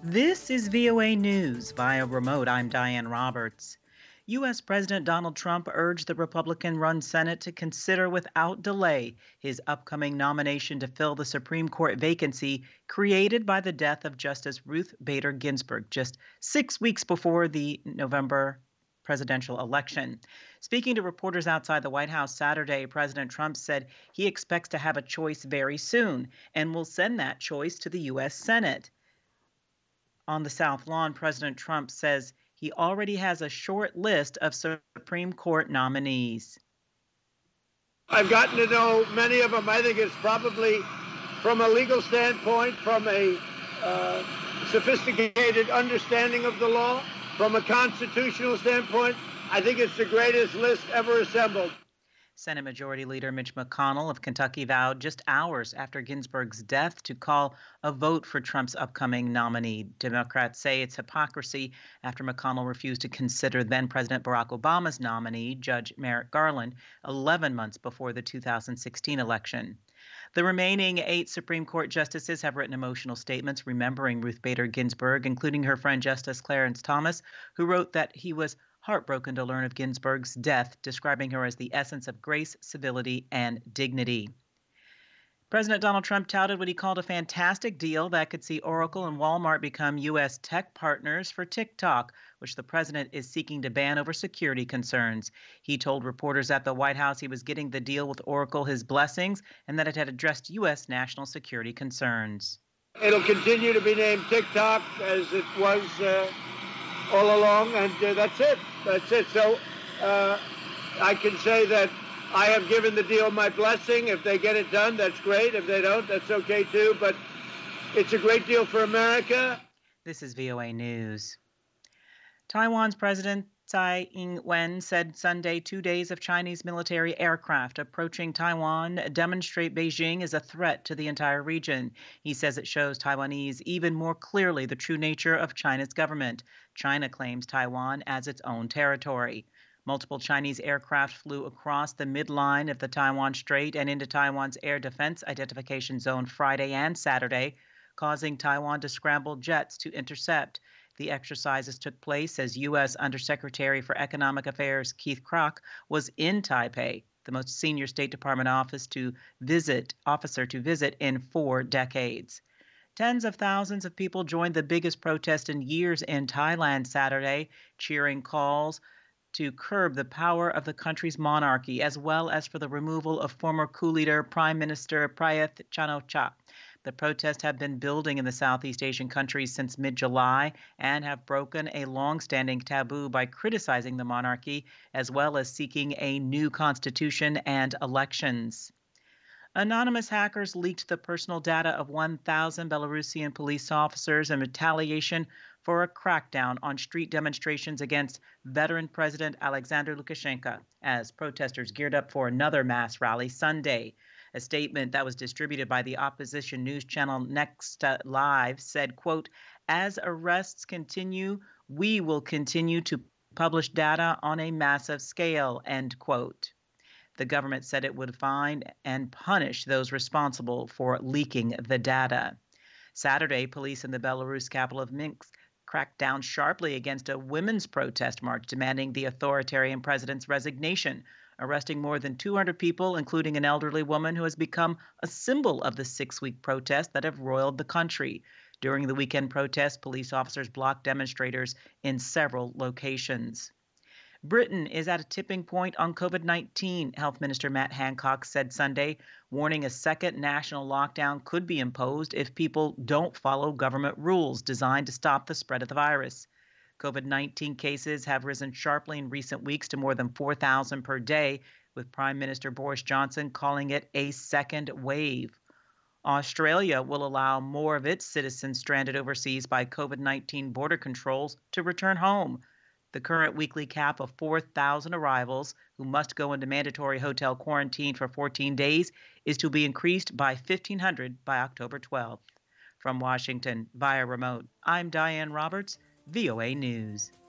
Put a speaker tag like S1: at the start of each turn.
S1: This is VOA News via remote. I'm Diane Roberts. U.S. President Donald Trump urged the Republican run Senate to consider without delay his upcoming nomination to fill the Supreme Court vacancy created by the death of Justice Ruth Bader Ginsburg just 6 weeks before the November presidential election. Speaking to reporters outside the White House Saturday, President Trump said he expects to have a choice very soon and will send that choice to the U.S. Senate. On the South Lawn, President Trump says he already has a short list of Supreme Court nominees.
S2: I've gotten to know many of them. I think it's probably, from a legal standpoint, from a sophisticated understanding of the law, from a constitutional standpoint, I think it's the greatest list ever assembled.
S1: Senate Majority Leader Mitch McConnell of Kentucky vowed just hours after Ginsburg's death to call a vote for Trump's upcoming nominee. Democrats say it's hypocrisy after McConnell refused to consider then-President Barack Obama's nominee, Judge Merrick Garland, 11 months before the 2016 election. The remaining 8 Supreme Court justices have written emotional statements remembering Ruth Bader Ginsburg, including her friend Justice Clarence Thomas, who wrote that he was heartbroken to learn of Ginsburg's death, describing her as the essence of grace, civility, and dignity. President Donald Trump touted what he called a fantastic deal that could see Oracle and Walmart become U.S. tech partners for TikTok, which the president is seeking to ban over security concerns. He told reporters at the White House he was getting the deal with Oracle his blessings and that it had addressed U.S. national security concerns.
S2: It'll continue to be named TikTok as it was all along, and that's it. That's it. So I can say that I have given the deal my blessing. If they get it done, that's great. If they don't, that's okay too. But it's a great deal for America.
S1: This is VOA News. Taiwan's President Tsai Ing-wen said Sunday 2 days of Chinese military aircraft approaching Taiwan demonstrate Beijing is a threat to the entire region. He says it shows Taiwanese even more clearly the true nature of China's government. China claims Taiwan as its own territory. Multiple Chinese aircraft flew across the midline of the Taiwan Strait and into Taiwan's air defense identification zone Friday and Saturday, causing Taiwan to scramble jets to intercept. The exercises took place as U.S. Undersecretary for Economic Affairs Keith Krach was in Taipei, the most senior State Department officer to visit in 4 decades. Tens of thousands of people joined the biggest protest in years in Thailand Saturday, cheering calls to curb the power of the country's monarchy, as well as for the removal of former coup leader Prime Minister Prayut Chan-o-cha. The protests have been building in the Southeast Asian countries since mid-July and have broken a long-standing taboo by criticizing the monarchy, as well as seeking a new constitution and elections. Anonymous hackers leaked the personal data of 1,000 Belarusian police officers in retaliation for a crackdown on street demonstrations against veteran President Alexander Lukashenko as protesters geared up for another mass rally Sunday. A statement that was distributed by the opposition news channel Next Live said, quote, "As arrests continue, we will continue to publish data on a massive scale," end quote. The government said it would find and punish those responsible for leaking the data. Saturday, police in the Belarus capital of Minsk cracked down sharply against a women's protest march demanding the authoritarian president's resignation, arresting more than 200 people, including an elderly woman who has become a symbol of the 6-week protests that have roiled the country. During the weekend protests, police officers blocked demonstrators in several locations. Britain is at a tipping point on COVID-19, Health Minister Matt Hancock said Sunday, warning a second national lockdown could be imposed if people don't follow government rules designed to stop the spread of the virus. COVID-19 cases have risen sharply in recent weeks to more than 4,000 per day, with Prime Minister Boris Johnson calling it a second wave. Australia will allow more of its citizens stranded overseas by COVID-19 border controls to return home. The current weekly cap of 4,000 arrivals who must go into mandatory hotel quarantine for 14 days is to be increased by 1,500 by October 12th. From Washington, via remote, I'm Diane Roberts, VOA News.